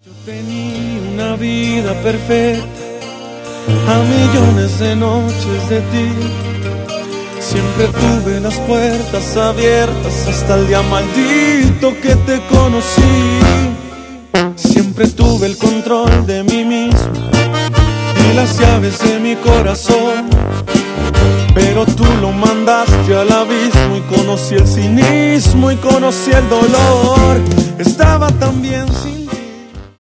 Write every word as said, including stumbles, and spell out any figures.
Yo tenía una vida perfecta, a millones de noches de ti. Siempre tuve las puertas abiertas hasta el día maldito que te conocí. Siempre tuve el control de mí mismo y las llaves de mi corazón, pero tú lo mandaste al abismo y conocí el cinismo y conocí el dolor. Estaba tan bien sin